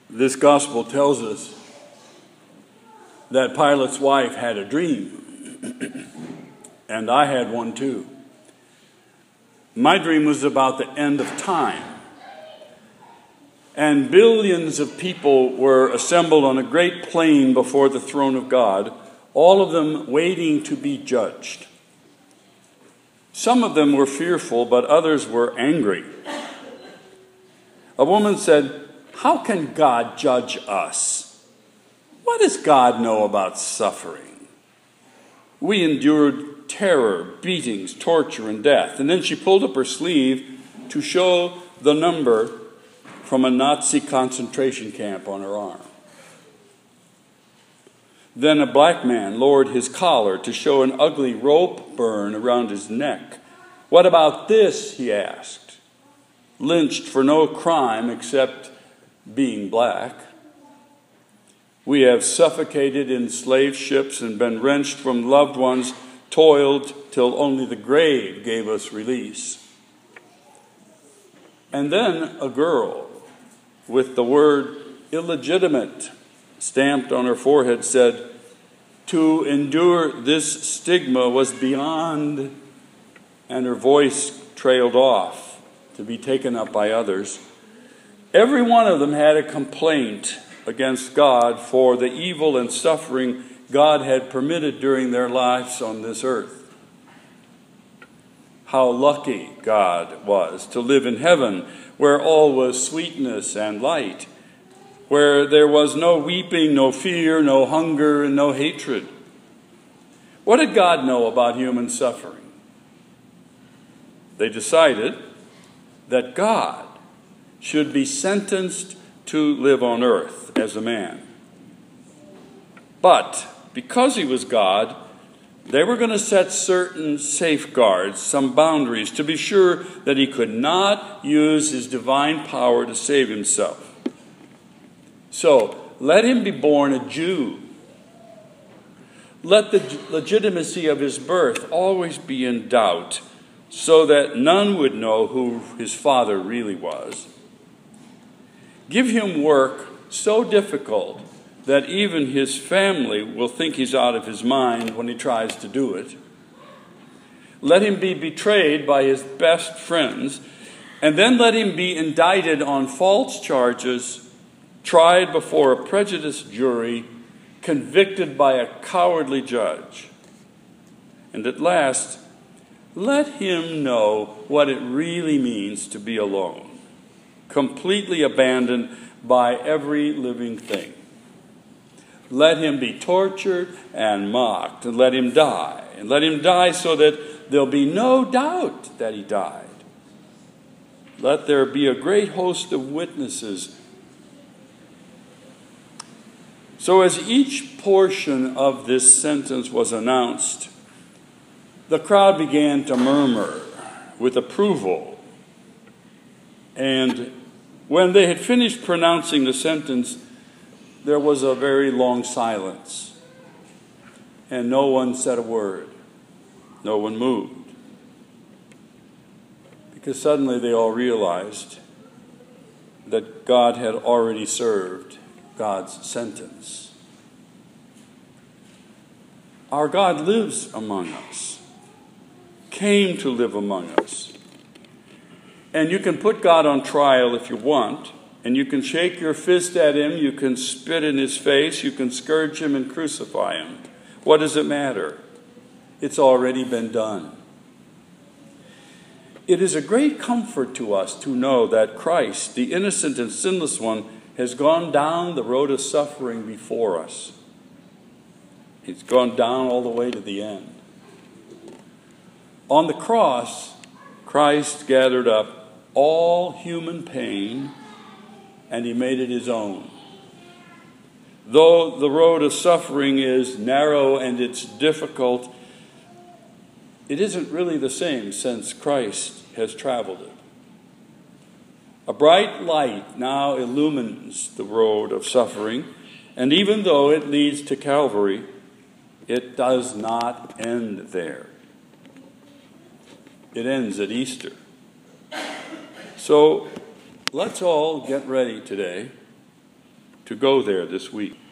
This gospel tells us that Pilate's wife had a dream, and I had one too. My dream was about the end of time, and billions of people were assembled on a great plain before the throne of God, all of them waiting to be judged. Some of them were fearful, but others were angry. A woman said, "How can God judge us? What does God know about suffering? We endured terror, beatings, torture, and death." And then she pulled up her sleeve to show the number from a Nazi concentration camp on her arm. Then a black man lowered his collar to show an ugly rope burn around his neck. "What about this?" he asked. "Lynched for no crime except being black. We have suffocated in slave ships and been wrenched from loved ones, toiled till only the grave gave us release." And then a girl with the word illegitimate stamped on her forehead said, "To endure this stigma was beyond," and her voice trailed off to be taken up by others. Every one of them had a complaint against God for the evil and suffering God had permitted during their lives on this earth. How lucky God was to live in heaven, where all was sweetness and light, where there was no weeping, no fear, no hunger, and no hatred. What did God know about human suffering? They decided that God should be sentenced to live on earth as a man. But because he was God, they were going to set certain safeguards, some boundaries, to be sure that he could not use his divine power to save himself. So, let him be born a Jew. Let the legitimacy of his birth always be in doubt, so that none would know who his father really was. Give him work so difficult that even his family will think he's out of his mind when he tries to do it. Let him be betrayed by his best friends, and then let him be indicted on false charges, tried before a prejudiced jury, convicted by a cowardly judge. And at last, let him know what it really means to be alone, completely abandoned by every living thing. Let him be tortured and mocked, and let him die. And let him die so that there'll be no doubt that he died. Let there be a great host of witnesses. So as each portion of this sentence was announced, the crowd began to murmur with approval. And when they had finished pronouncing the sentence, there was a very long silence, and no one said a word. No one moved. Because suddenly they all realized that God had already served God's sentence. Our God lives among us, came to live among us. And you can put God on trial if you want, and you can shake your fist at him, you can spit in his face, you can scourge him and crucify him. What does it matter? It's already been done. It is a great comfort to us to know that Christ, the innocent and sinless one, has gone down the road of suffering before us. He's gone down all the way to the end. On the cross, Christ gathered up all human pain and he made it his own. Though the road of suffering is narrow and it's difficult, it isn't really the same since Christ has traveled it. A bright light now illumines the road of suffering, and even though it leads to Calvary, it does not end there. It ends at So let's all get ready today to go there this week.